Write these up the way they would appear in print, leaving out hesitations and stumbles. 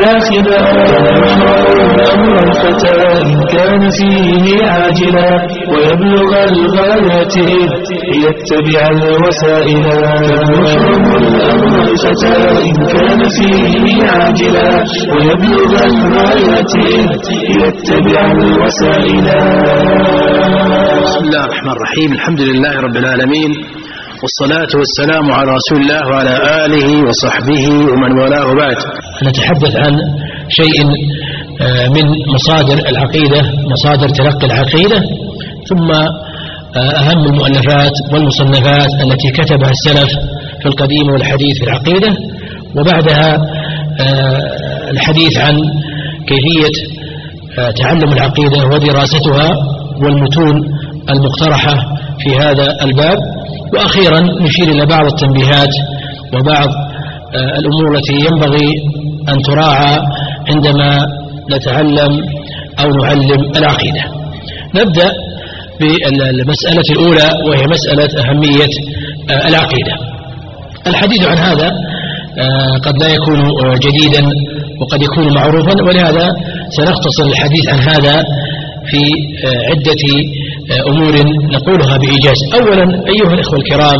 داخلا. أمر الفتى إن كان فيه عاجلا ويبلغ الغايات يتبع الوسائل. أمر الفتى إن كان فيه عاجلا ويبلغ الغايات يتبع الوسائل. بسم الله الرحمن الرحيم. الحمد لله رب العالمين، والصلاة والسلام على رسول الله وعلى آله وصحبه ومن والاه. بعد نتحدث عن شيء من مصادر العقيدة، مصادر تلقي العقيدة، ثم أهم المؤلفات والمصنفات التي كتبها السلف في القديم والحديث في العقيدة، وبعدها الحديث عن كيفية تعلم العقيدة ودراستها والمتون المقترحة في هذا الباب، وأخيرا نشير إلى بعض التنبيهات وبعض الأمور التي ينبغي أن تراعى عندما نتعلم أو نعلم العقيدة. نبدأ بالمسألة الأولى، وهي مسألة أهمية العقيدة. الحديث عن هذا قد لا يكون جديدا وقد يكون معروفا، ولهذا سنختصر الحديث عن هذا في عدة أمور نقولها بإيجاز. أولا أيها الإخوة الكرام،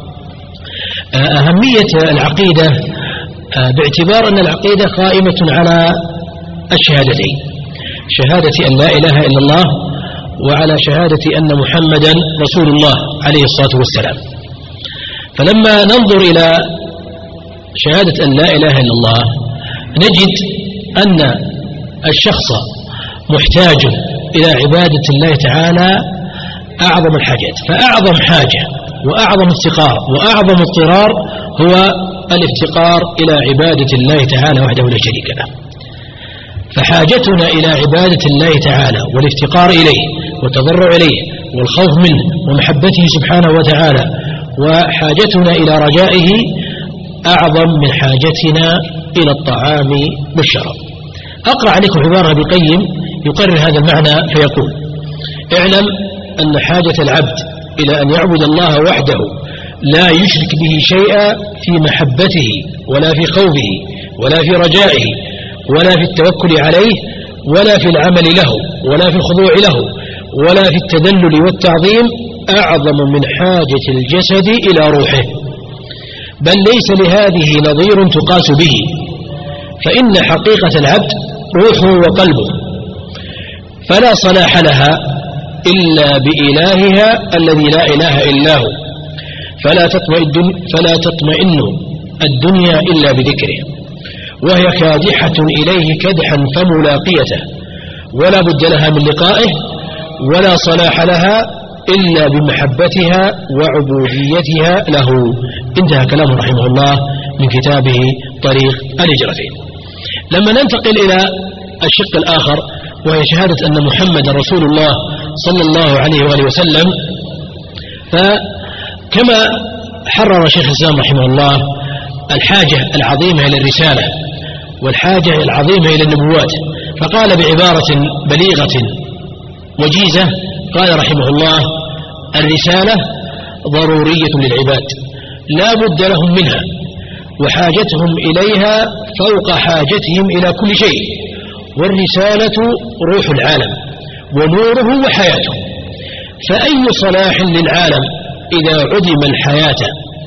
أهمية العقيدة باعتبار أن العقيدة قائمة على الشهادتين، شهادة أن لا إله إلا الله وعلى شهادة أن محمدا رسول الله عليه الصلاة والسلام. فلما ننظر إلى شهادة أن لا إله إلا الله نجد أن الشخص محتاج إلى عبادة الله تعالى أعظم الحاجات، فأعظم حاجة وأعظم افتقار وأعظم اضطرار هو الافتقار إلى عبادة الله تعالى وحده لا شريك له. فحاجتنا إلى عبادة الله تعالى والافتقار إليه والتضرع إليه والخوف منه ومحبته سبحانه وتعالى، وحاجتنا إلى رجائه أعظم من حاجتنا إلى الطعام والشراب. أقرأ عليكم عبارة ابن القيم يقرر هذا المعنى فيقول: اعلم أن حاجة العبد إلى أن يعبد الله وحده لا يشرك به شيئا في محبته ولا في خوفه ولا في رجائه ولا في التوكل عليه ولا في العمل له ولا في الخضوع له ولا في التذلل والتعظيم أعظم من حاجة الجسد إلى روحه، بل ليس لهذه نظير تقاس به، فإن حقيقة العبد روحه وقلبه، فلا صلاح لها إلا بإلهها الذي لا إله إلا هو، فلا تطمئن الدنيا إلا بذكره، وهي كادحة إليه كدحا فملاقيته، ولا بد لها من لقائه، ولا صلاح لها إلا بمحبتها وعبوديتها له. انتهى كلامه رحمه الله من كتابه طريق الهجرتين. لما ننتقل إلى الشق الآخر، وهي شهادة أن محمد رسول الله صلى الله عليه وآله وسلم، فكما حرر شيخ الإسلام رحمه الله الحاجة العظيمة إلى الرسالة والحاجة العظيمة إلى النبوات، فقال بعبارة بليغة وجيزة، قال رحمه الله: الرسالة ضرورية للعباد لا بد لهم منها، وحاجتهم إليها فوق حاجتهم إلى كل شيء، والرسالة روح العالم ونوره وحياته، فأي صلاح للعالم إذا عدم الحياة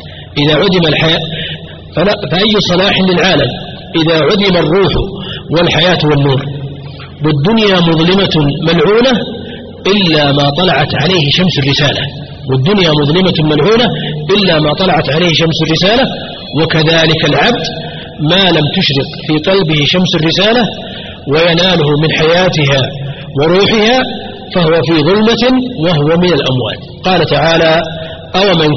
فأي صلاح للعالم إذا عدم الروح والحياة والنور، والدنيا مظلمة ملعونة إلا ما طلعت عليه شمس الرسالة، والدنيا مظلمة ملعونة إلا ما طلعت عليه شمس الرسالة، وكذلك العبد ما لم تشرق في قلبه شمس الرسالة ويناله من حياتها وروحها فهو في ظلمة وهو من الأموات. قال تعالى: أو من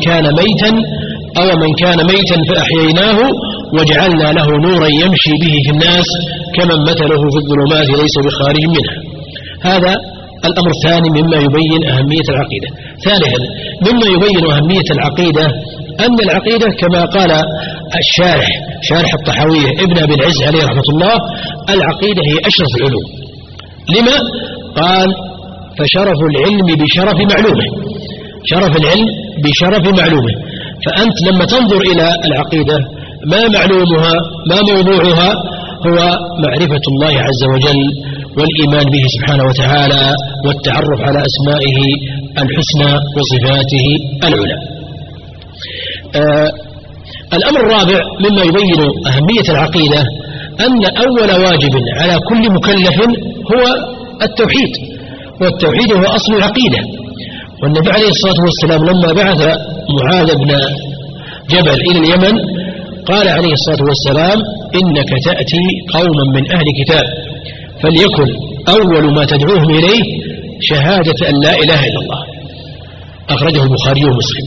كان ميتا فأحييناه وجعلنا له نورا يمشي به في الناس كمن مثله في الظلمات ليس بخارج منها. هذا الأمر الثاني مما يبين أهمية العقيدة. ثالثا مما يبين أهمية العقيدة أن العقيدة كما قال شارح الطحاوية ابن أبي العز عليه رحمة الله: العقيدة هي أشرف العلوم. لما؟ قال: فشرف العلم بشرف معلومه، شرف العلم بشرف معلومه. فأنت لما تنظر إلى العقيدة ما معلومها ما موضوعها هو معرفة الله عز وجل والإيمان به سبحانه وتعالى والتعرف على أسمائه الحسنى وصفاته العلى. الأمر الرابع مما يبين أهمية العقيدة أن أول واجب على كل مكلف هو التوحيد، والتوحيد هو أصل العقيدة. والنبي عليه الصلاة والسلام لما بعث معاذ بن جبل إلى اليمن قال عليه الصلاة والسلام: إنك تأتي قوما من أهل كتاب فليكن أول ما تدعوهم إليه شهادة أن لا إله إلا الله. أخرجه البخاري ومسلم.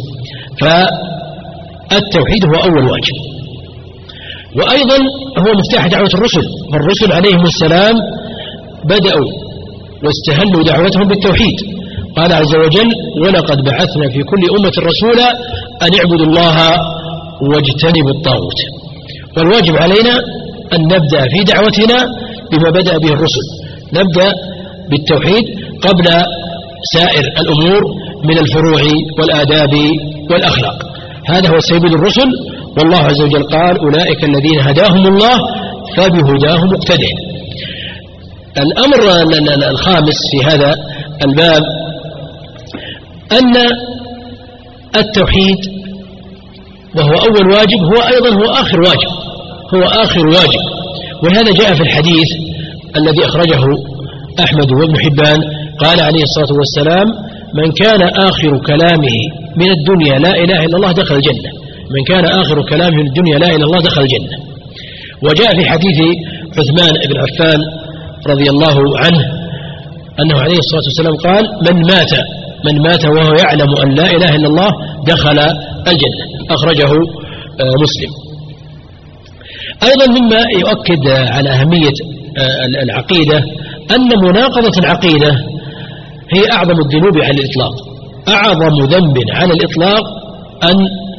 فالتوحيد هو أول واجب، وأيضا هو مفتاح دعوة الرسل. فالرسل عليهم السلام بدأوا واستهلوا دعوتهم بالتوحيد. قال عز وجل: ولقد بعثنا في كل أمة رسولا أن اعبدوا الله واجتنبوا الطاغوت. والواجب علينا أن نبدأ في دعوتنا بما بدأ به الرسل، نبدأ بالتوحيد قبل سائر الأمور من الفروع والآداب والأخلاق. هذا هو سبيل الرسل، والله عز وجل قال: أولئك الذين هداهم الله فبهداهم مقتدى. الأمر الخامس في هذا الباب أن التوحيد وهو أول واجب هو أيضا هو آخر واجب. وهذا جاء في الحديث الذي أخرجه أحمد وابن حبان قال عليه الصلاة والسلام: من كان آخر كلامه من الدنيا لا إله إلا الله دخل الجنة. من كان آخر كلامه من الدنيا لا إله إلا الله دخل الجنة. وجاء في حديث عثمان بن عفان رضي الله عنه أنه عليه الصلاة والسلام قال: من مات وهو يعلم أن لا إله إلا الله دخل الجنة. أخرجه مسلم. أيضا مما يؤكد على أهمية العقيدة أن مناقضة العقيدة هي أعظم الذنوب على الإطلاق. أعظم ذنب على الإطلاق أن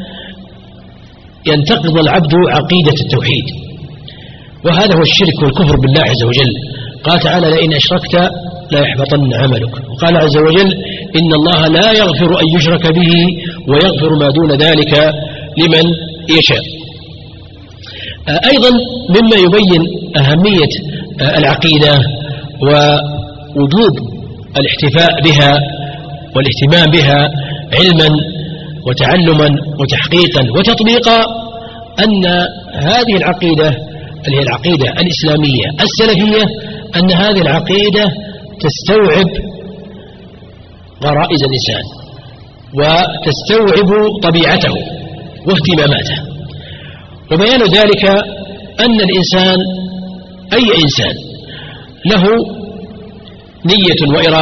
ينتقض العبد عقيدة التوحيد، وهذا هو الشرك والكفر بالله عز وجل. قال تعالى: لئن أشركت لا يحبطن عملك. وقال عز وجل: إن الله لا يغفر أن يشرك به ويغفر ما دون ذلك لمن يشاء. أيضا مما يبين أهمية العقيدة ووجوب الاحتفاء بها والاهتمام بها علما وتعلما وتحقيقا وتطبيقا أن هذه العقيدة اللي هي العقيدة الإسلامية السلفية أن هذه العقيدة تستوعب غرائز الإنسان وتستوعب طبيعته واهتماماته. وبيان ذلك أن الإنسان أي إنسان له نية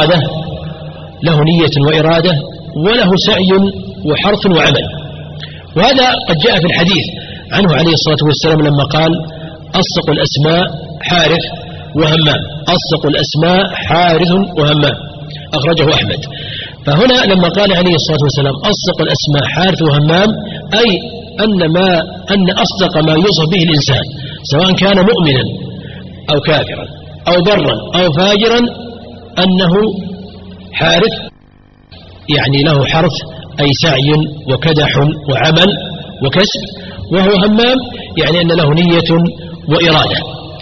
وإرادة وله سعي وحرث وعمل. وهذا قد جاء في الحديث عنه عليه الصلاة والسلام لما قال: أصدق الأسماء حارث وهمام. أصدق الأسماء حارث وهمام. أخرجه أحمد. فهنا لما قال عليه الصلاة والسلام أصدق الأسماء حارث وهمام أي أن أصدق ما يوصف به الإنسان سواء كان مؤمنا أو كافرا أو برا أو فاجرا أنه حارث، يعني له حرث أي سعي وكدح وعمل وكسب، وهو همام يعني أن له نية وإرادة.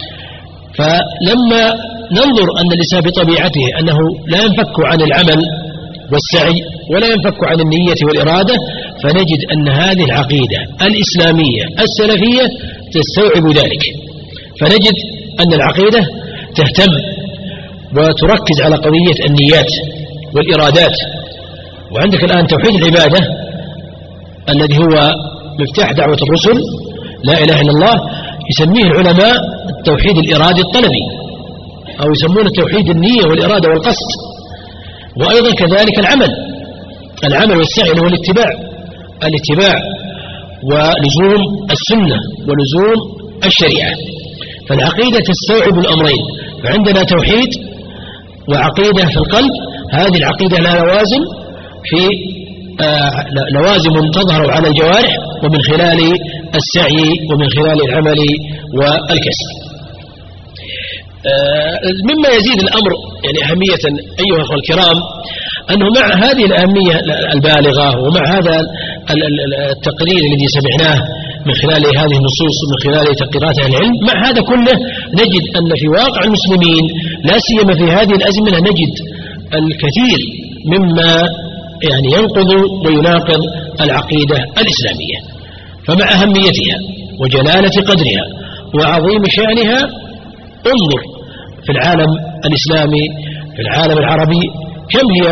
فلما ننظر أن الإنسان بطبيعته أنه لا ينفك عن العمل والسعي ولا ينفك عن النية والإرادة، فنجد أن هذه العقيدة الإسلامية السلفية تستوعب ذلك. فنجد أن العقيدة تهتم وتركز على قضية النيات والإرادات. وعندك الآن توحيد العبادة الذي هو مفتاح دعوة الرسل لا إله إلا الله، يسميه العلماء التوحيد الإرادي الطلبي، أو يسمونه توحيد النية والإرادة والقصد. وأيضا كذلك العمل والسعي هو الاتباع ولزوم السنة ولزوم الشريعة. فالعقيدة تستوعب الأمرين، فعندنا توحيد وعقيدة في القلب. هذه العقيدة لها لوازم تظهر على الجوارح ومن خلال السعي ومن خلال العمل والكسب. مما يزيد الأمر يعني أهمية أيها الأخوة الكرام أنه مع هذه الأهمية البالغة ومع هذا التقرير الذي سمعناه من خلال هذه النصوص ومن خلال تقريرات أهل العلم. مع هذا كله نجد أن في واقع المسلمين لا سيما في هذه الأزمنة نجد الكثير مما يعني ينقض ويناقض العقيدة الإسلامية. فمع أهميتها وجلالة قدرها وعظيم شأنها انظر في العالم الإسلامي في العالم العربي كم هي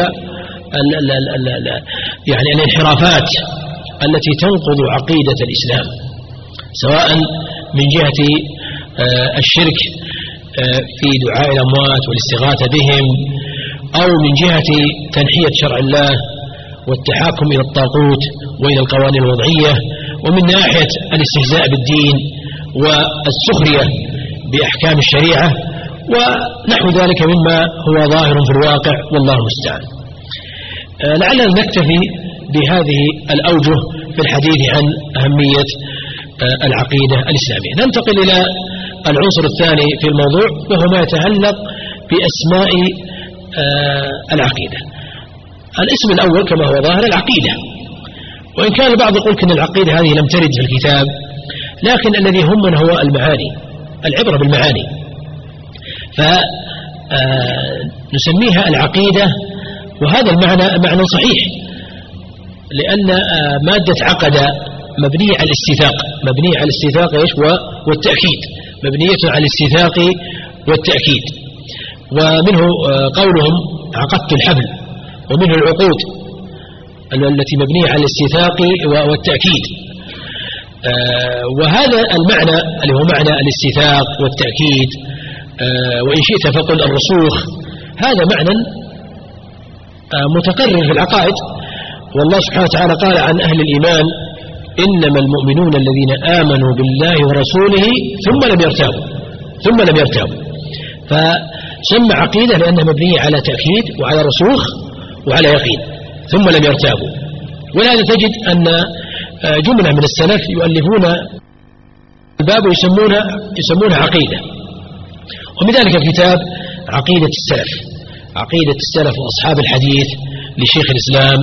يعني الانحرافات التي تنقض عقيدة الإسلام، سواء من جهة الشرك في دعاء الأموات والاستغاثة بهم، أو من جهة تنحية شرع الله والتحاكم إلى الطاغوت وإلى القوانين الوضعية، ومن ناحية الاستهزاء بالدين والسخرية بأحكام الشريعة ونحو ذلك مما هو ظاهر في الواقع والله المستعان. لعلنا نكتفي بهذه الأوجه في الحديث عن أهمية العقيدة الإسلامية. ننتقل إلى العنصر الثاني في الموضوع وهو ما يتعلق بأسماء العقيدة. الاسم الأول كما هو ظاهر العقيدة، وإن كان البعض يقول أن العقيدة هذه لم ترد في الكتاب، لكن الذي هم هو المعاني، العبرة بالمعاني. فنسميها العقيدة، وهذا المعنى معنى صحيح، لأن مادة عقد مبنية على الاستيثاق، مبنية على الاستيثاق والتأكيد، مبنية على الاستيثاق والتأكيد. ومنه قولهم عقدت الحبل، ومنه العقود التي مبنية على الاستيثاق والتأكيد. وهذا المعنى اللي هو معنى الاستيثاق والتأكيد، وإن شئت فقل الرسوخ، هذا معنى متقرر في العقائد. والله سبحانه وتعالى قال عن أهل الإيمان إنما المؤمنون الذين آمنوا بالله ورسوله ثم لم يرتابوا. فسمى عقيدة لأنها مبنية على تأكيد وعلى رسوخ وعلى يقين ثم لم يرتابوا. ولهذا تجد أن جملة من السلف يؤلفون الباب ويسمونها عقيدة، ومن ذلك الكتاب عقيدة السلف، عقيدة السلف وأصحاب الحديث لشيخ الإسلام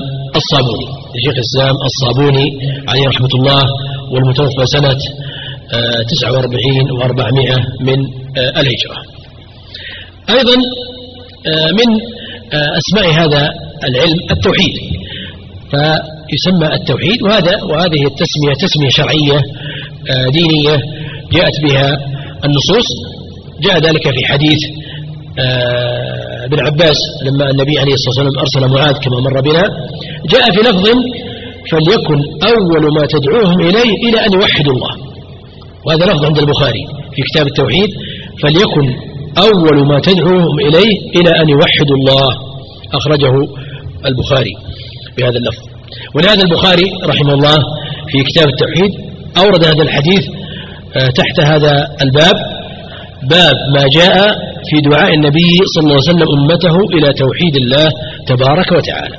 الصابوني عليه رحمة الله، والمتوفى سنة 49 و400 من الهجرة. أيضا من أسماء هذا العلم التوحيد، فيسمى التوحيد، وهذه التسمية تسمية شرعية دينية جاءت بها النصوص. جاء ذلك في حديث ابن عباس لما النبي عليه الصلاة والسلام أرسل معاذ كما مر بنا، جاء في لفظ فليكن أول ما تدعوهم إليه إلى أن يوحدوا الله، وهذا لفظ عند البخاري في كتاب التوحيد، فليكن أول ما تدعوهم إليه إلى أن يوحدوا الله، أخرجه البخاري بهذا اللفظ. ولهذا البخاري رحمه الله في كتاب التوحيد أورد هذا الحديث تحت هذا الباب، باب ما جاء في دعاء النبي صلى الله عليه وسلم أمته إلى توحيد الله تبارك وتعالى.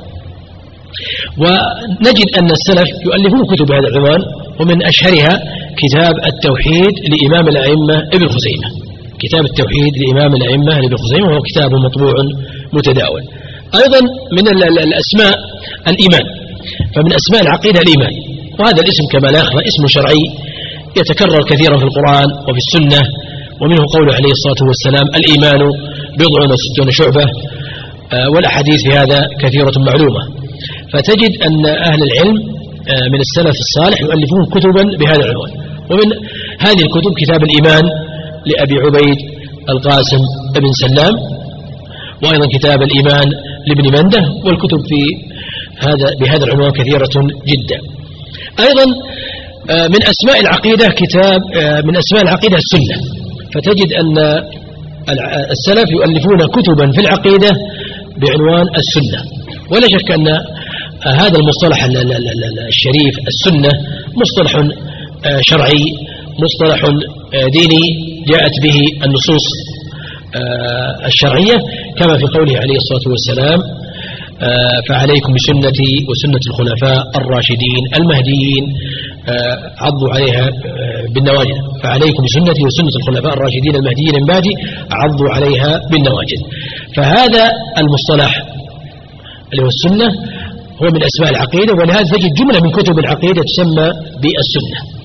ونجد أن السلف يؤلفون كتب هذا العنوان، ومن أشهرها كتاب التوحيد لإمام الأئمة ابن خزيمة، كتاب التوحيد لإمام الأئمة ابن خزيمة، وهو كتاب مطبوع متداول. أيضا من الأسماء الإيمان، فمن أسماء العقيدة الإيمان، وهذا الاسم كما لا يخفى اسم شرعي يتكرر كثيرا في القرآن وفي السنة، ومنه قوله عليه الصلاة والسلام الإيمان 60 شعبة، والأحاديث في هذا كثيرة معلومة. فتجد أن أهل العلم من السلف الصالح يؤلفون كتبا بهذا العنوان، ومن هذه الكتب كتاب الإيمان لأبي عبيد القاسم بن سلام، وأيضا كتاب الإيمان لابن منده، والكتب في بهذا العنوان كثيرة جدا. أيضا من أسماء العقيدة كتاب من أسماء العقيدة السنة، فتجد أن السلف يؤلفون كتبا في العقيدة بعنوان السنة. ولا شك أن هذا المصطلح الشريف السنة مصطلح شرعي، مصطلح ديني جاءت به النصوص الشرعية، كما في قوله عليه الصلاة والسلام فعليكم بسنتي وسنة الخلفاء الراشدين المهديين عضوا عليها بالنواجذ، فعليكم بسنتي وسنة الخلفاء الراشدين المهديين من بعدي عضوا عليها بالنواجذ. فهذا المصطلح اللي هو السنة هو من أسماء العقيدة، ولهذا تجد جملة من كتب العقيدة تسمى بالسنة.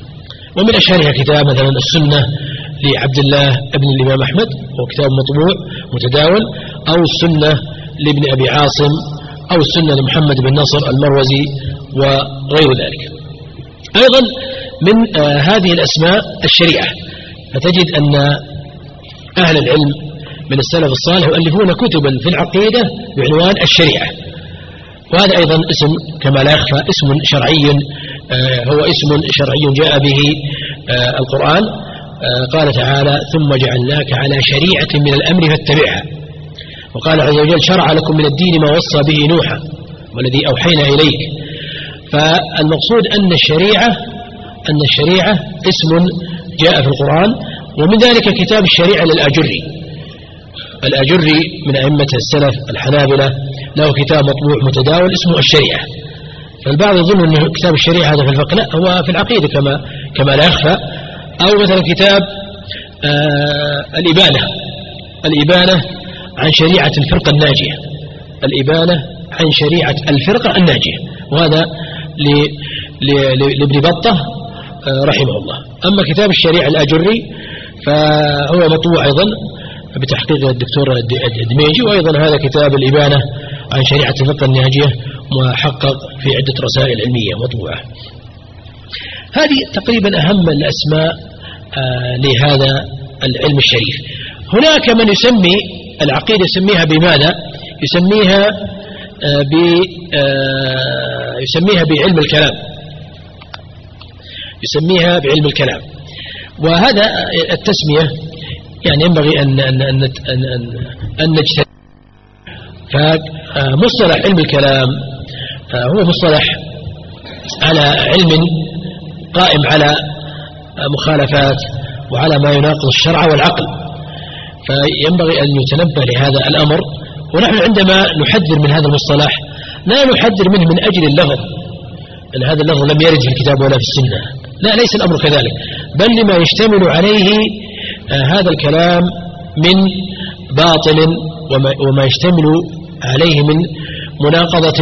ومن أشهرها كتاب مثلا السنة لعبد الله ابن الإمام أحمد، هو كتاب مطبوع متداول، أو السنة لابن أبي عاصم، أو السنة لمحمد بن نصر المروزي وغير ذلك. أيضا من هذه الأسماء الشريعة، فتجد أن أهل العلم من السلف الصالح يؤلفون كتبا في العقيدة بعنوان الشريعة، وهذا أيضا اسم كما لا يخفى اسم شرعي، هو اسم شرعي جاء به القرآن. قال تعالى: ثم جعلناك على شريعة من الأمر فاتبعها. وقال عز وجل: شرع لكم من الدين ما وصى به نوحا والذي أوحينا إليك. فالمقصود أن الشريعة اسم جاء في القرآن، ومن ذلك كتاب الشريعة للآجري. الآجري من أئمة السلف الحنابلة له كتاب مطبوع متداول اسمه الشريعة. فالبعض يظن أن كتاب الشريعة هذا في الفقه، لا، هو في العقيدة كما لا يخفى. أو مثلا كتاب الإبانة عن شريعة الفرقة الناجية، الإبانة عن شريعة الفرقة الناجية، وهذا لابن بطة رحمه الله. أما كتاب الشريعة الآجري فهو مطبوع أيضا بتحقيق الدكتور الدميجي، وأيضا هذا كتاب الإبانة عن شريعة الفقه الناجية محقق في عدة رسائل علمية مطبوعة. هذه تقريبا أهم الأسماء لهذا العلم الشريف. هناك من يسمي العقيدة يسميها بماذا؟ يسميها بعلم الكلام، يسميها بعلم الكلام. وهذا التسمية يعني ينبغي أن نجتهد. فمصطلح علم الكلام هو مصطلح على علم قائم على مخالفات وعلى ما يناقض الشرع والعقل، فينبغي أن يتنبه لهذا الأمر. ونحن عندما نحذر من هذا المصطلح لا نحذر منه من أجل اللفظ، أن هذا اللفظ لم يرد في الكتاب ولا في السنة، لا، ليس الأمر كذلك، بل لما يشتمل عليه هذا الكلام من باطل وما يشتمل عليه من مناقضة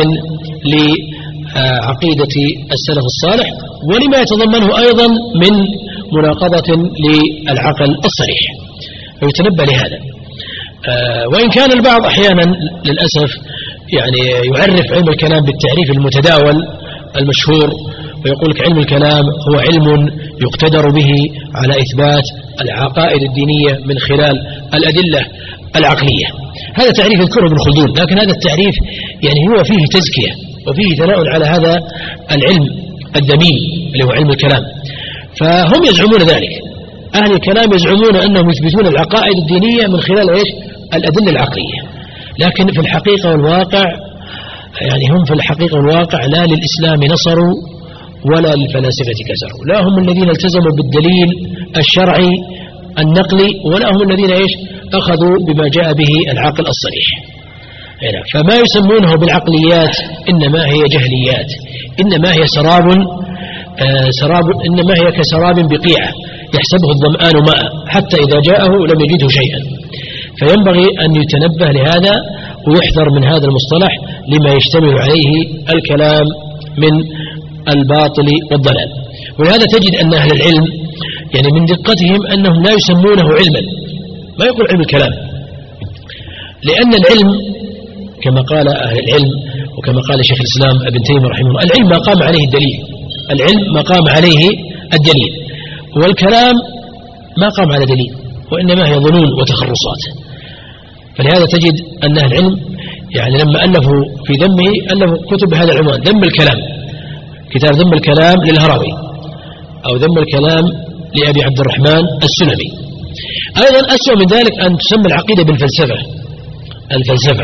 لعقيدة السلف الصالح، ولما يتضمنه أيضا من مناقضة للعقل الصريح، فيتنبه لهذا. وإن كان البعض أحيانا للأسف يعني يعرف علم الكلام بالتعريف المتداول المشهور، ويقول لك علم الكلام هو علم يقتدر به على إثبات العقائد الدينية من خلال الأدلة العقلية. هذا تعريف يذكره ابن خلدون، لكن هذا التعريف يعني هو فيه تزكية وفيه ثناء على هذا العلم الذميم اللي هو علم الكلام. فهم يزعمون ذلك، أهل الكلام يزعمون أنهم يثبتون العقائد الدينية من خلال الأدلة العقلية، لكن في الحقيقة والواقع يعني هم في الحقيقة والواقع لا للإسلام نصروا ولا للفلاسفة كسروا، لا هم الذين التزموا بالدليل الشرعي النقلي، ولا هم الذين أخذوا بما جاء به العقل الصريح. فما يسمونه بالعقليات إنما هي جهليات، إنما هي سراب، إنما هي كسراب بقيعة يحسبه الظمآن ماء حتى إذا جاءه لم يجده شيئا. فينبغي أن يتنبه لهذا ويحذر من هذا المصطلح لما يشتمل عليه الكلام من الباطل والضلال. ولهذا تجد أن أهل العلم يعني من دقتهم أنهم لا يسمونه علما، ما يقول علم الكلام، لأن العلم كما قال أهل العلم وكما قال شيخ الإسلام ابن تيمية رحمه الله: العلم ما قام عليه الدليل، العلم ما قام عليه الدليل، والكلام ما قام على دليل، وإنما هي ظنون وتخرصات. فلهذا تجد أن أهل العلم يعني لما ألفوا في ذمه ألفوا كتب بهذا العنوان: ذم الكلام، كتاب ذم الكلام للهروي، أو ذم الكلام لأبي عبد الرحمن السلمي. أيضا أسوأ من ذلك أن تسمى العقيدة بالفلسفة، الفلسفة.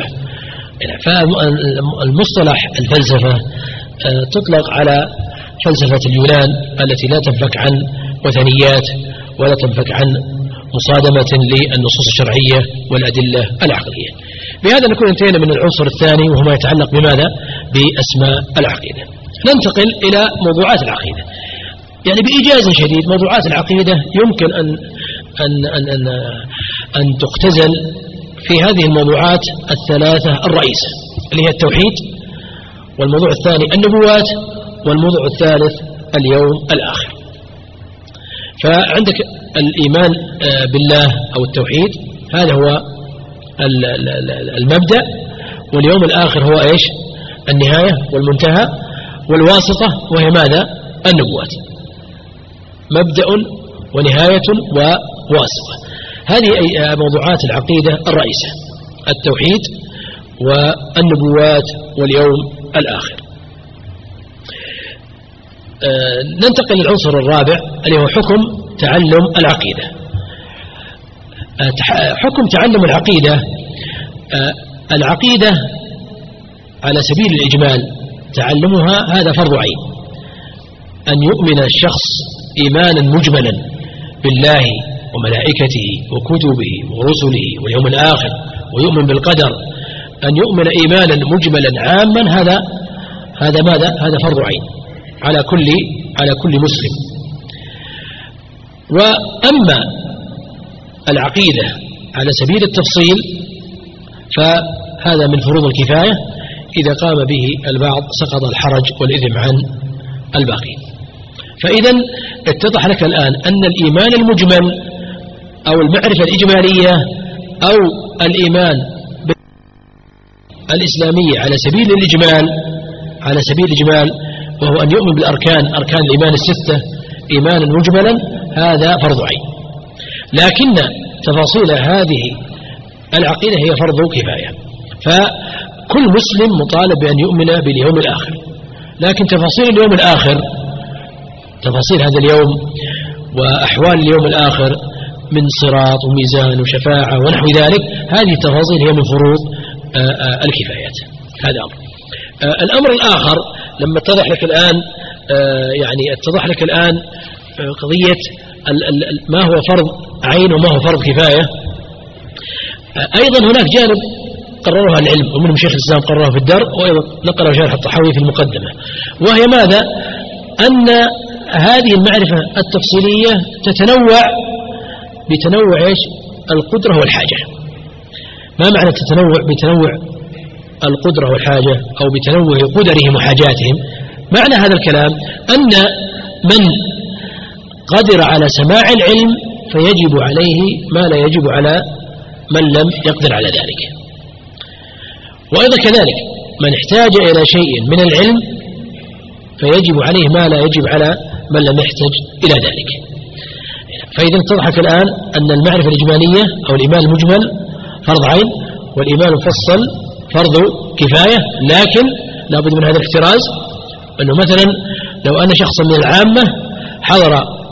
فالمصطلح الفلسفة تطلق على فلسفة اليونان التي لا تنفك عن وثنيات ولا تنفك عن مصادمة للنصوص الشرعية والأدلة العقلية. بهذا نكون انتهينا من العنصر الثاني، وهو ما يتعلق بماذا؟ بأسماء العقيدة. ننتقل إلى موضوعات العقيدة. يعني بإيجاز شديد موضوعات العقيدة يمكن أن تختزل في هذه الموضوعات الثلاثة الرئيسة، اللي هي التوحيد، والموضوع الثاني النبوات، والموضوع الثالث اليوم الآخر. فعندك الإيمان بالله أو التوحيد، هذا هو المبدأ، واليوم الآخر هو إيش؟ النهاية والمنتهى، والواسطة وهي ماذا؟ النبوات. مبدأ ونهاية وواسطة، هذه موضوعات العقيدة الرئيسة: التوحيد والنبوات واليوم الآخر. ننتقل للعنصر الرابع اللي هو حكم تعلم العقيدة. حكم تعلم العقيدة، العقيدة على سبيل الإجمال تعلمها هذا فرض عين، أن يؤمن الشخص إيمانا مجملا بالله وملائكته وكتبه ورسله واليوم الآخر، ويؤمن بالقدر، أن يؤمن إيمانا مجملا عاما، هذا ماذا؟ هذا فرض عين على كل مسلم. وأما العقيدة على سبيل التفصيل فهذا من فروض الكفاية، إذا قام به البعض سقط الحرج والإثم عن الباقي. فإذا اتضح لك الآن أن الإيمان المجمل أو المعرفة الإجمالية أو الإيمان الإسلامية على سبيل الإجمال وهو أن يؤمن بالأركان، أركان الإيمان الستة إيمانا مجملا، هذا فرض عين. لكن تفاصيل هذه العقيدة هي فرض كفاية، فكل مسلم مطالب بأن يؤمن باليوم الآخر. لكن تفاصيل اليوم الآخر، تفاصيل هذا اليوم وأحوال اليوم الآخر من صراط وميزان وشفاعة ونحو ذلك، هذه التفاصيل هي من فروض الكفايات. هذا أمر. الأمر الآخر لما اتضح لك الآن قضية ما هو فرض عين وما هو فرض كفاية، أيضا هناك جانب قررها العلم، ومنهم شيخ الإسلام قررها في الدر، وأيضا نقله شارح الطحاوي في المقدمة، وهي ماذا؟ أن هذه المعرفة التفصيلية تتنوع بتنوع إيش؟ القدرة والحاجة. ما معنى تتنوع بتنوع القدرة والحاجة أو بتنوع قدرهم وحاجاتهم؟ معنى هذا الكلام أن من قدر على سماع العلم فيجب عليه ما لا يجب على من لم يقدر على ذلك، وأيضا كذلك من احتاج إلى شيء من العلم فيجب عليه ما لا يجب على من لم يحتاج إلى ذلك. فإذا اتضح الآن أن المعرفة الإجمالية أو الإيمان المجمل فرض عين، والإيمان المفصل فرض كفاية، لكن لا بد من هذا الاحتراز، أنه مثلا لو أن شخصا من العامة حضر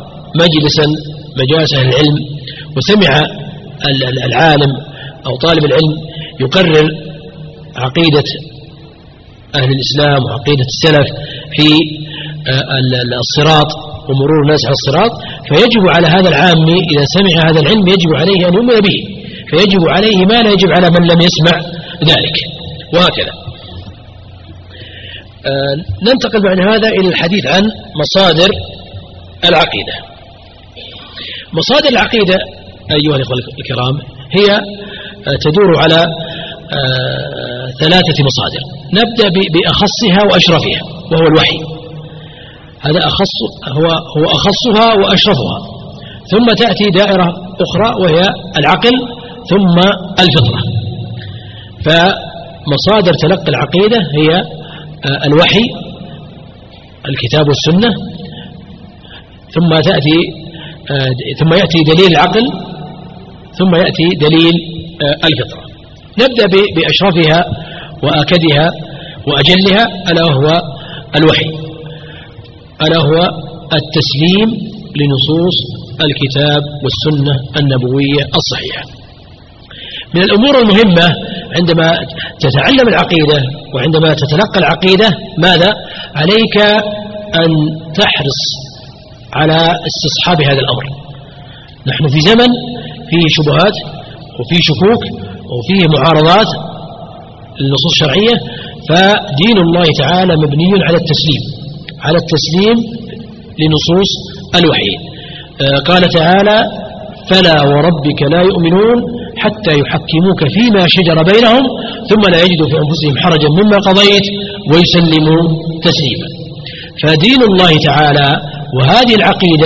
مجالس أهل العلم وسمع العالم أو طالب العلم يقرر عقيدة أهل الإسلام وعقيدة السلف في الصراط ومرور الناس على الصراط، فيجب على هذا العامي إذا سمع هذا العلم يجب عليه أن يؤمن به، فيجب عليه ما لا يجب على من لم يسمع ذلك، وهكذا. ننتقل بعد هذا إلى الحديث عن مصادر العقيدة. مصادر العقيدة أيها الأخوة الكرام هي تدور على 3 مصادر. نبدأ بأخصها وأشرفها، وهو الوحي، هذا هو أخصها وأشرفها، ثم تأتي دائرة أخرى وهي العقل، ثم الفطرة. فمصادر تلقي العقيدة هي الوحي، الكتاب والسنة، ثم يأتي دليل العقل، ثم يأتي دليل الفطرة. نبدأ بأشرفها وأكدها وأجلها، ألا هو الوحي، ألا هو التسليم لنصوص الكتاب والسنة النبوية الصحيحة. من الأمور المهمة عندما تتعلم العقيدة وعندما تتلقى العقيدة ماذا؟ عليك أن تحرص على استصحاب هذا الأمر. نحن في زمن فيه شبهات وفيه شكوك وفيه معارضات للنصوص الشرعية، فدين الله تعالى مبني على التسليم لنصوص الوحي. قال تعالى: فلا وربك لا يؤمنون حتى يحكموك فيما شجر بينهم ثم لا يجدوا في أنفسهم حرجا مما قضيت ويسلموا تسليما. فدين الله تعالى وهذه العقيدة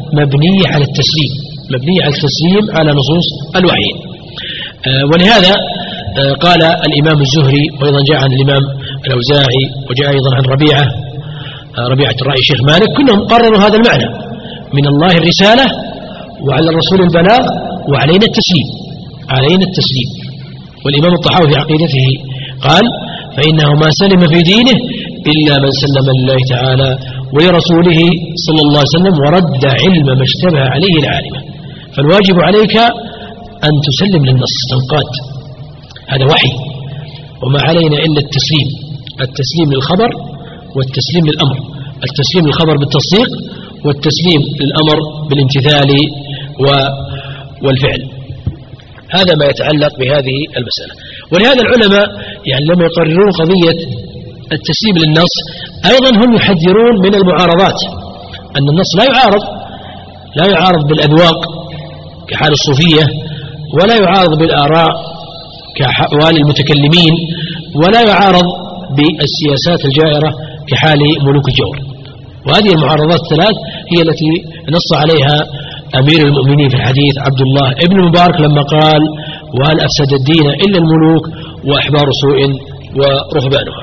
مبنية على التسليم، مبنية على التسليم على نصوص الوحي. ولهذا قال الإمام الزهري، وأيضا جاء عن الإمام الأوزاعي، وجاء أيضا عن ربيعة الرأي الشيخ مالك، كلهم قرروا هذا المعنى: من الله الرسالة، وعلى الرسول البلاغ، وعلينا التسليم، علينا التسليم. والإمام الطحاوي في عقيدته قال: فإنه ما سلم في دينه إلا من سلم لله تعالى ولرسوله صلى الله عليه وسلم ورد علم ما اشتبه عليه العالمة. فالواجب عليك أن تسلم للنص تنقاد، هذا وحي، وما علينا إلا التسليم، التسليم للخبر والتسليم للأمر، التسليم للخبر بالتصديق والتسليم للأمر بالامتثال والفعل. هذا ما يتعلق بهذه المسألة. ولهذا العلماء يعني لما يقررون قضية التسليم للنص أيضا هم يحذرون من المعارضات، أن النص لا يعارض بالأذواق كحال الصوفية، ولا يعارض بالآراء كأحوال المتكلمين، ولا يعارض بالسياسات الجائرة كحال ملوك الجور. وهذه المعارضات الثلاث هي التي نص عليها أمير المؤمنين في الحديث عبد الله ابن المبارك لما قال: وهل أفسد الدين إلا الملوك وأحبار سوء ورهبانها.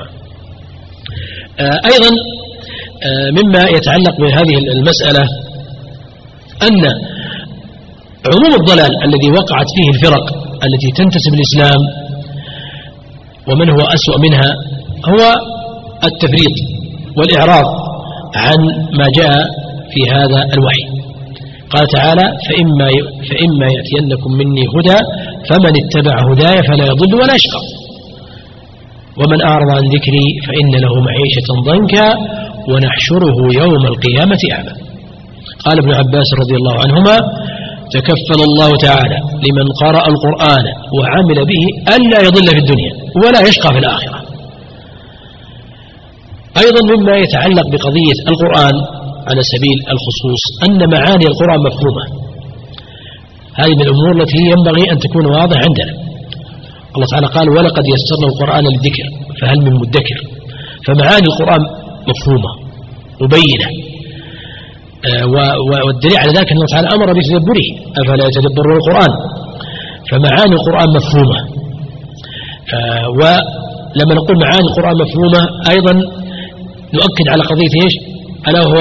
أيضا مما يتعلق بهذه المسألة أن عموم الضلال الذي وقعت فيه الفرق التي تنتسب الإسلام ومن هو أسوأ منها هو التفريط والإعراض عن ما جاء في هذا الوحي. قال تعالى: فإما يأتينكم مني هدى فمن اتبع هداي فلا يضل ولا يشقى ومن أعرض عن ذكري فإن له معيشة ضنكا ونحشره يوم القيامة أعمى. قال ابن عباس رضي الله عنهما: تكفل الله تعالى لمن قرأ القرآن وعمل به ألا يضل في الدنيا ولا يشقى في الآخرة. أيضا مما يتعلق بقضية القرآن على سبيل الخصوص أن معاني القرآن مفهومة. هذه من الأمور التي ينبغي أن تكون واضحة عندنا. الله تعالى قال: ولقد يسرنا القرآن للذكر فهل من مدكر. فمعاني القرآن مفهومة مبينة، والدليل على ذلك أن الله تعالى أمر بتدبره: أفلا يتدبرون القرآن. فمعاني القرآن مفهومة. ولما نقول معاني القرآن مفهومة أيضا نؤكد على قضية إيش؟ ألا هو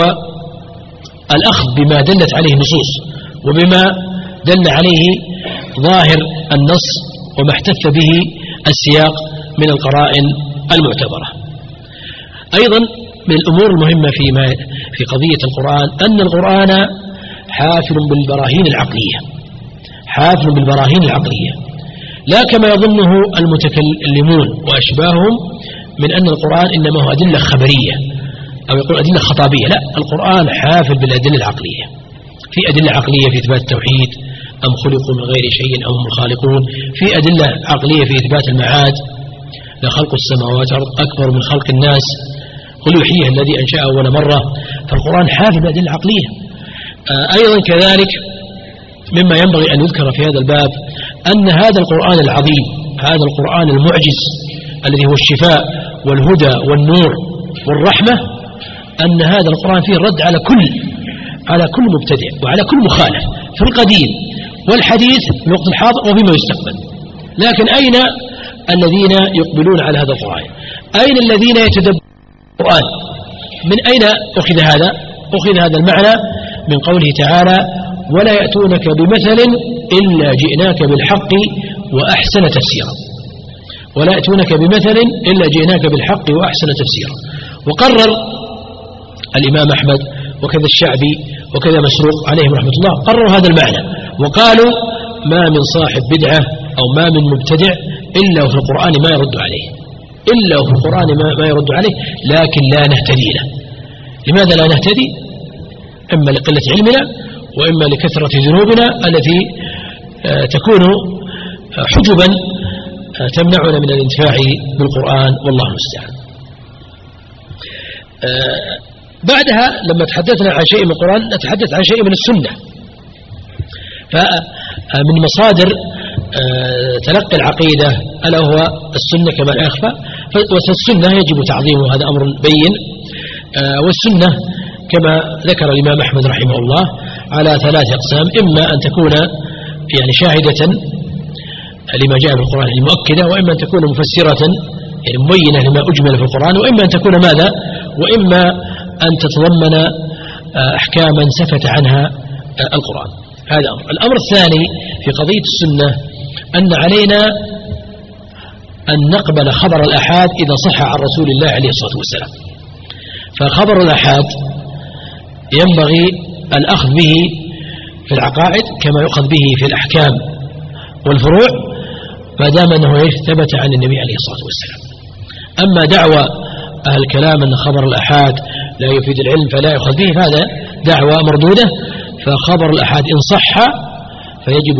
الأخذ بما دلت عليه النصوص وبما دل عليه ظاهر النص وما احتف به السياق من القرائن المعتبرة. أيضا من الأمور المهمة في قضية القرآن أن القرآن حافل بالبراهين العقلية، حافل بالبراهين العقلية، لا كما يظنه المتكلمون وأشباههم من أن القرآن إنما هو أدلة خبرية أو يقول أدلة خطابية. لا، القرآن حافل بالأدلة العقلية. في أدلة عقلية في إثبات التوحيد: أم خلقوا من غير شيء أم هم الخالقون. في أدلة عقلية في إثبات المعاد: لخلق السماوات والأرض أكبر من خلق الناس قل يحييه الذي أنشأه أول مرة. فالقرآن حافل بالأدلة العقلية. أيضا كذلك مما ينبغي أن يذكر في هذا الباب أن هذا القرآن العظيم، هذا القرآن المعجز الذي هو الشفاء والهدى والنور والرحمة، أن هذا القرآن فيه الرد على كل مبتدع وعلى كل مخالف في القديم والحديث في الوقت الحاضر وفيما يستقبل. لكن أين الذين يقبلون على هذا القرآن؟ أين الذين يتدبرون القرآن؟ من أين أخذ هذا؟ أخذ هذا المعنى من قوله تعالى: ولا يأتونك بمثل إلا جئناك بالحق وأحسن تفسيرا. ولا يأتونك بمثل إلا جئناك بالحق وأحسن تفسيرا. وقرر الإمام أحمد وكذا الشعبي وكذا مسروق عليهم رحمة الله قرروا هذا المعنى وقالوا: ما من صاحب بدعة أو ما من مبتدع إلا في القرآن ما يرد عليه، إلا في القرآن ما يرد عليه، لكن لا نهتدي له. لماذا لا نهتدي؟ إما لقلة علمنا وإما لكثرة ذنوبنا التي تكون حجبا تمنعنا من الانتفاع بالقرآن، والله المستعان. بعدها لما تحدثنا عن شيء من القرآن نتحدث عن شيء من السنة. فمن مصادر تلقي العقيدة ألا هو السنة كما لا يخفى. والسنة يجب تعظيمه، هذا أمر بين. والسنة كما ذكر الإمام أحمد رحمه الله على 3 أقسام: إما أن تكون يعني شاهدة لما جاء في القرآن المؤكدة، وإما أن تكون مفسرة يعني مبينة لما أجمل في القرآن، وإما أن تكون ماذا؟ وإما أن تتضمن أحكاما سكت عنها القرآن. هذا أمر. الأمر الثاني في قضية السنة أن علينا أن نقبل خبر الآحاد إذا صح عن رسول الله عليه الصلاة والسلام. فخبر الآحاد ينبغي الأخذ به في العقائد كما يؤخذ به في الأحكام والفروع، ما دام أنه ثبت عن النبي عليه الصلاة والسلام. أما دعوى أهل الكلام أن خبر الآحاد لا يفيد العلم فلا يؤخذ به، هذا دعوى مردودة. فخبر الآحاد إن صح فيجب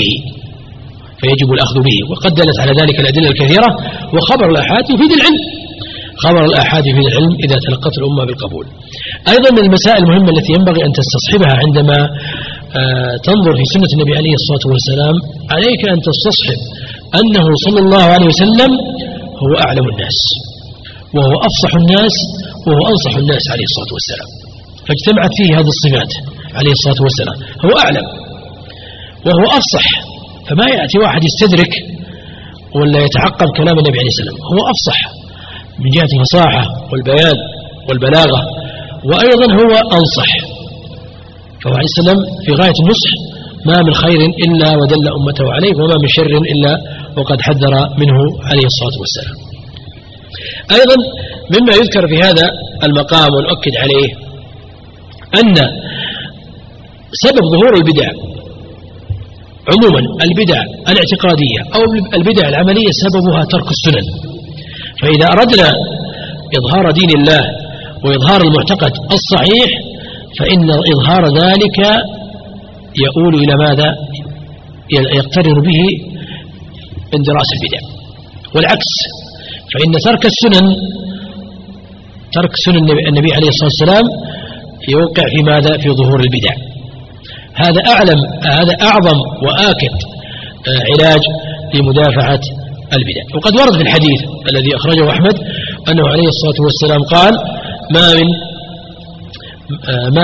الأخذ به، وقد دلت على ذلك الأدلة الكثيرة. وخبر الآحاد يفيد العلم، خبر الآحاد يفيد العلم إذا تلقت الأمة بالقبول. أيضا من المسائل المهمة التي ينبغي أن تستصحبها عندما تنظر في سنة النبي عليه الصلاة والسلام، عليك أن تستصحب أنه صلى الله عليه وسلم هو أعلم الناس، وهو أفصح الناس، وهو أنصح الناس عليه الصلاة والسلام. فاجتمعت فيه هذه الصفات عليه الصلاة والسلام: هو أعلم، وهو أفصح. فما يأتي واحد يستدرك ولا يتعقب كلام النبي عليه السلام. هو أفصح من جهة الفصاحة والبيان والبلاغة، وأيضا هو أنصح. فهو عليه السلام في غاية النصح، ما من خير إلا ودل أمته عليه، وما من شر إلا وقد حذر منه عليه الصلاة والسلام. أيضا مما يذكر في هذا المقام ونؤكد عليه أن سبب ظهور البدع عموما، البدع الاعتقادية أو البدع العملية، سببها ترك السنن. فإذا أردنا إظهار دين الله وإظهار المعتقد الصحيح، فإن إظهار ذلك يؤول إلى ماذا؟ يقترن به اندراس البدع. والعكس، فإن ترك سنن النبي عليه الصلاة والسلام يوقع في ماذا؟ في ظهور البدع. هذا أعظم وآكد علاج لمدافعة البدع. وقد ورد في الحديث الذي أخرجه أحمد أنه عليه الصلاة والسلام قال: ما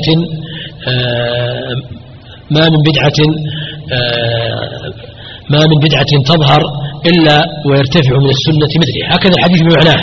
من بدعة تظهر إلا ويرتفع من السنة مثلها. هكذا الحديث بمعناه.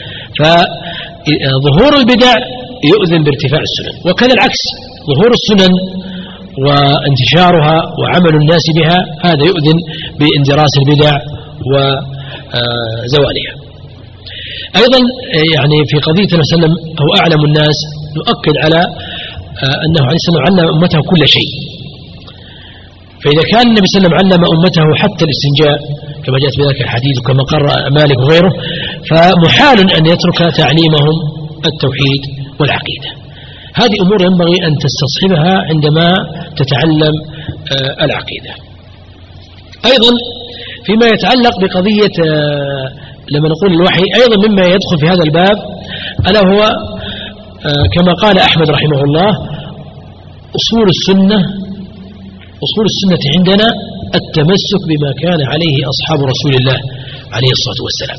فظهور البدع يؤذن بارتفاع السنن، وكذا العكس، ظهور السنن وانتشارها وعمل الناس بها هذا يؤذن باندراس البدع وزوالها. أيضا يعني في قضية النبي صلى الله عليه وسلم هو أعلم الناس، نؤكد على أنه عليه السلام علم أمته كل شيء. فإذا كان النبي صلى الله عليه وسلم علم أمته حتى الاستنجاء كما جاءت بذلك الحديث وكما قرأ مالك وغيره، فمحال أن يترك تعليمهم التوحيد والعقيدة. هذه أمور ينبغي أن تستصحبها عندما تتعلم العقيدة. أيضا فيما يتعلق بقضية لما نقول الوحي، أيضا مما يدخل في هذا الباب ألا هو كما قال أحمد رحمه الله: أصول السنة عندنا التمسك بما كان عليه أصحاب رسول الله عليه الصلاة والسلام.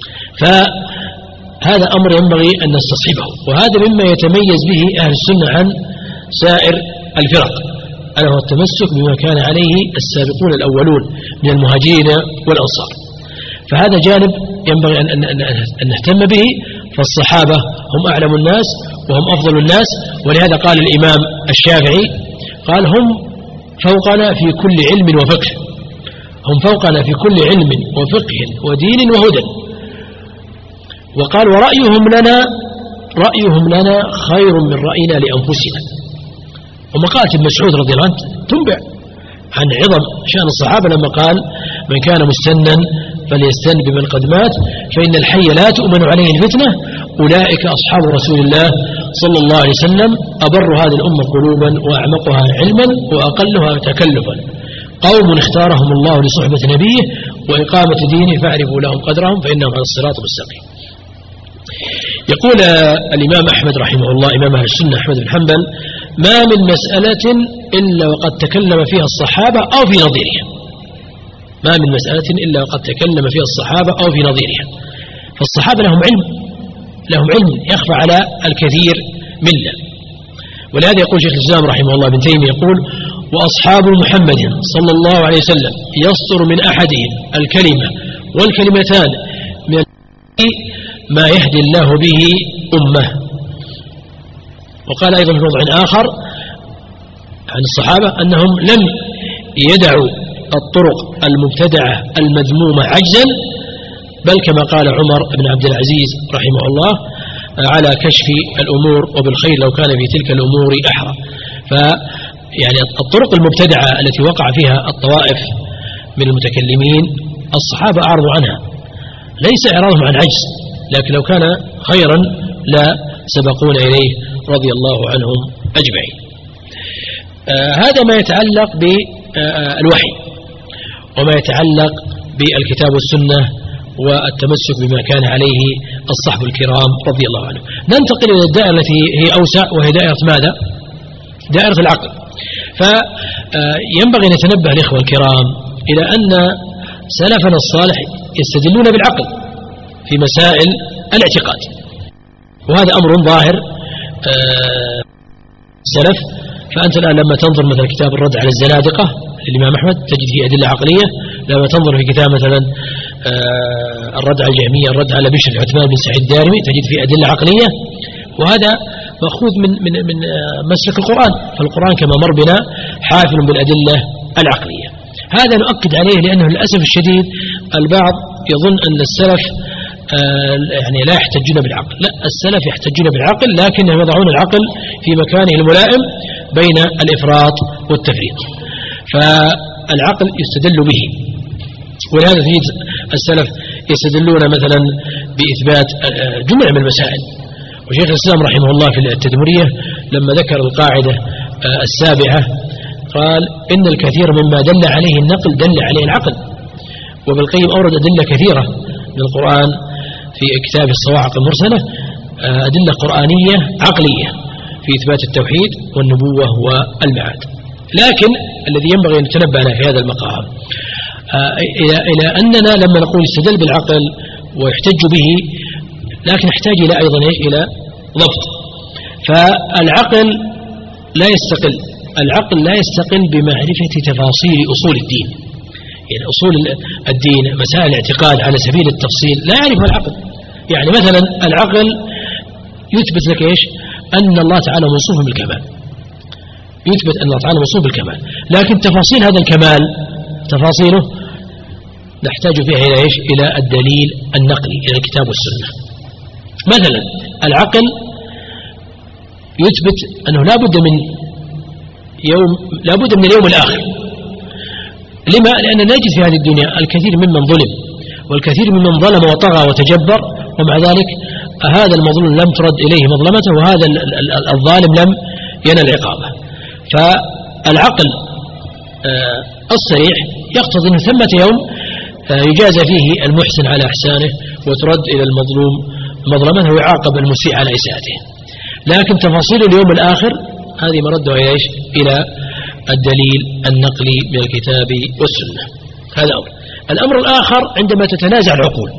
فهذا أمر ينبغي أن نستصحبه، وهذا مما يتميز به أهل السنة عن سائر الفرق، ألا هو التمسك بما كان عليه السابقون الأولون من المهاجرين والأنصار. فهذا جانب ينبغي أن نهتم به. فالصحابة هم أعلم الناس وهم أفضل الناس، ولهذا قال الإمام الشافعي قال: هم فوقنا في كل علم وفقه، هم فوقنا في كل علم وفقه ودين وهدى. وقال: ورأيهم لنا خير من رأينا لأنفسنا. ومقالة ابن مسعود رضي الله عنه تنبع عن عظم شأن الصحابة لما قال: من كان مستنا فليستن بمن قد مات، فإن الحي لا تؤمن عليه الفتنة، أولئك أصحاب رسول الله صلى الله عليه وسلم، أبر هذه الأمة قلوبا وأعمقها علما وأقلها تكلفا، قوم اختارهم الله لصحبة نبيه وإقامة دينه فاعرفوا لهم قدرهم فإنهم على الصراط المستقيم. يقول الإمام أحمد رحمه الله، إمام أهل السنة أحمد بن حنبل: ما من مسألة إلا وقد تكلم فيها الصحابة أو في نظيرها، ما من مسألة إلا وقد تكلم فيها الصحابة أو في نظيرها. فالصحابة لهم علم يخفى على الكثير منا، ولهذا يقول شيخ الإسلام رحمه الله ابن تيمية يقول: وأصحاب محمد صلى الله عليه وسلم يصدر من أحدهم الكلمة والكلمتان من ما يهدي الله به أمة. وقال أيضا في موضع آخر عن الصحابة أنهم لم يدعوا الطرق المبتدعة المذمومة عجزا، بل كما قال عمر بن عبد العزيز رحمه الله: على كشف الأمور وبالخير لو كان في تلك الأمور أحرى. فيعني الطرق المبتدعة التي وقع فيها الطوائف من المتكلمين الصحابة أعرضوا عنها، ليس إعراضهم عن عجز، لكن لو كان خيرا لا سبقون إليه رضي الله عنهم أجمعين. هذا ما يتعلق بالوحي وما يتعلق بالكتاب والسنة والتمسك بما كان عليه الصحب الكرام رضي الله عنهم. ننتقل إلى الدائرة التي هي أوسع، وهي دائرة ماذا؟ دائرة العقل. فينبغي أن يتنبه الإخوة الكرام إلى أن سلفنا الصالح يستدلون بالعقل في مسائل الاعتقاد، وهذا أمر ظاهر السلف. فأنت الآن لما تنظر مثلا كتاب الرد على الزنادقة للإمام أحمد تجد فيه أدلة عقلية، لما تنظر في كتاب مثلا الرد على الجهمية، الرد على بشر عثمان بن سعيد الدارمي، تجد فيه أدلة عقلية، وهذا مأخوذ من مسلك القرآن. فالقرآن كما مر بنا حافل بالأدلة العقلية. هذا نؤكد عليه لأنه للأسف الشديد البعض يظن أن السلف يعني لا يحتجون بالعقل. لا، السلف يحتجون بالعقل، لكنهم يضعون العقل في مكانه الملائم بين الإفراط والتفريط. فالعقل يستدل به، ولهذا تجد السلف يستدلون مثلا بإثبات جملة من المسائل. وشيخ الإسلام رحمه الله في التدمرية لما ذكر القاعدة السابعة قال: إن الكثير مما دل عليه النقل دل عليه العقل. وابن القيم أورد أدلة كثيرة من القرآن في كتاب الصواعق المرسلة، أدلة قرآنية عقلية في إثبات التوحيد والنبوة والمعاد. لكن الذي ينبغي أن نتنبه له في هذا المقام إلى أننا لما نقول استدل بالعقل ويحتج به، لكن نحتاج إلى أيضا إلى ضبط. فالعقل لا يستقل بمعرفة تفاصيل أصول الدين. يعني أصول الدين مسائل الاعتقاد على سبيل التفصيل لا يعرفها العقل. يعني مثلا العقل يثبت لك إيش؟ أن الله تعالى موصوف بالكمال، يثبت أن الله تعالى موصوف بالكمال، لكن تفاصيل هذا الكمال تفاصيله نحتاج فيها إلى إيش؟ إلى الدليل النقلي، إلى الكتاب والسنة. مثلا العقل يثبت أنه لا بد من اليوم الآخر. لما؟ لأن نجد في هذه الدنيا الكثير ممن ظلم، والكثير ممن ظلم وطغى وتجبر، ومع ذلك هذا المظلوم لم ترد إليه مظلمته، وهذا الظالم لم ينل عقابه. فالعقل الصريح يقتضي أن ثمة يوم يجازى فيه المحسن على إحسانه، وترد إلى المظلوم مظلمته، ويعاقب المسيء على إساءته. لكن تفاصيل اليوم الآخر هذه مردها إلى الدليل النقلي من الكتاب والسنة. هذا أمر. الأمر الآخر عندما تتنازع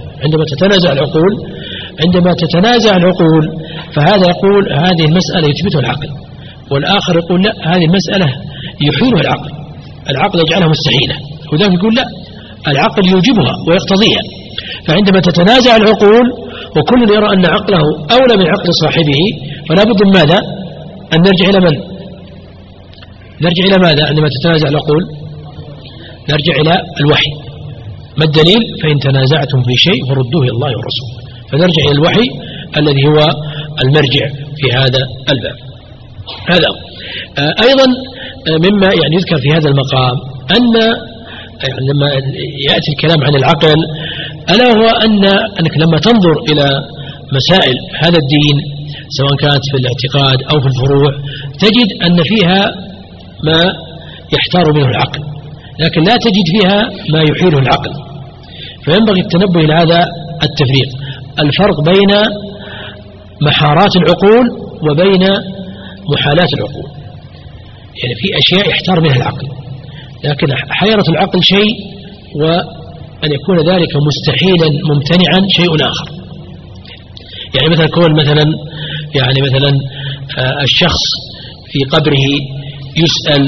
العقول، فهذا يقول هذه المسألة يثبتها العقل، والآخر يقول لا، هذه المسألة يحيلها العقل يجعلها مستحيلة، وذلك يقول لا، العقل يوجبها ويقتضيها. فعندما تتنازع العقول وكل يرى أن عقله أولى من عقل صاحبه، فلا بد من ماذا؟ أن نرجع إلى من؟ نرجع إلى ماذا عندما تتنازع العقول؟ نرجع إلى الوحي. ما الدليل؟ فإن تنازعتم في شيء فردوه إلى الله والرسول. فنرجع إلى الوحي الذي هو المرجع في هذا الباب. هذا أيضا مما يعني يذكر في هذا المقام أن يعني لما يأتي الكلام عن العقل، ألا هو أنك لما تنظر إلى مسائل هذا الدين سواء كانت في الاعتقاد أو في الفروع تجد أن فيها ما يحتار منه العقل، لكن لا تجد فيها ما يحيله العقل. فينبغي التنبه إلى هذا التفريق، الفرق بين محارات العقول وبين محالات العقول. يعني في أشياء يحتار منها العقل، لكن حيرة العقل شيء، وأن يكون ذلك مستحيلا ممتنعا شيء آخر. يعني مثلا كون مثلا الشخص في قبره يسأل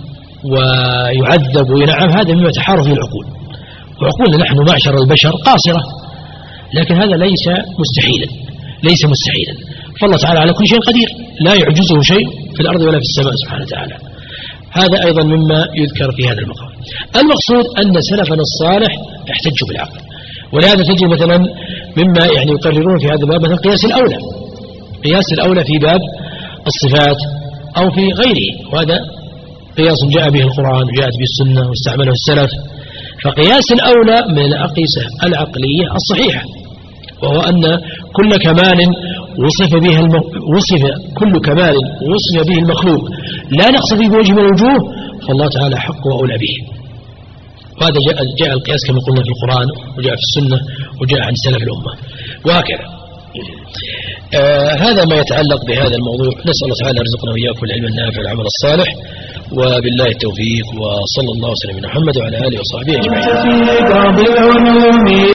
ويعذب وينعم، هذا مما تحار فيه العقول، وعقولنا نحن معشر البشر قاصرة، لكن هذا ليس مستحيلا، فالله تعالى على كل شيء قدير، لا يعجزه شيء في الأرض ولا في السماء سبحانه وتعالى. هذا أيضا مما يذكر في هذا المقام. المقصود أن سلفنا الصالح احتجوا بالعقل، ولهذا تجد مثلا مما يعني يقررون في هذا الباب مثلا قياس الأولى في باب الصفات أو في غيره، وهذا قياس جاء به القرآن وجاءت به السنة واستعمله السلف. فقياس الأولى من الأقيسة العقلية الصحيحة، وهو أن كل كمال وصف كل كمال وصف به المخلوق لا نقص فيه بوجه من الوجوه، فالله تعالى حق وأولى به. وهذا جاء القياس كما قلنا في القرآن وجاء في السنة وجاء عن سلف الأمة وهكذا. هذا ما يتعلق بهذا الموضوع. نسأل الله تعالى يرزقنا وإياكم العلم النافع والعمل الصالح، وبالله التوفيق، وصلى الله وسلم على محمد وعلى آله وصحبه أجمعين.